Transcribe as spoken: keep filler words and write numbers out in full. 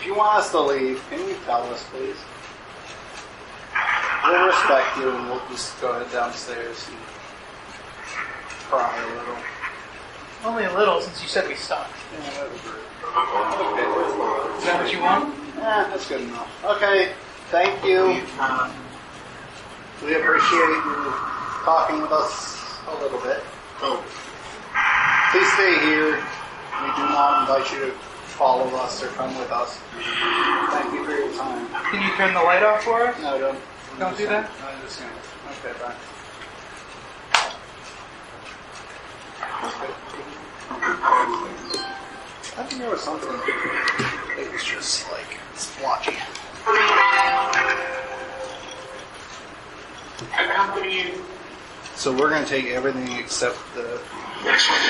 If you want us to leave, can you tell us, please? We'll respect you, and we'll just go ahead downstairs and cry a little. Only a little, since you said we stopped. Yeah, that was rude. Okay. Is that what you want? Yeah, that's good enough. Okay, thank you. We appreciate you talking with us a little bit. Oh, Please stay here. We do not invite you to follow us or come with us. Thank you for your time. Can you turn the light off for us? No, don't. Don't do that? I understand. Okay, bye. I think there was something. It was just like splotchy. accompanying So we're going to take everything except the next one.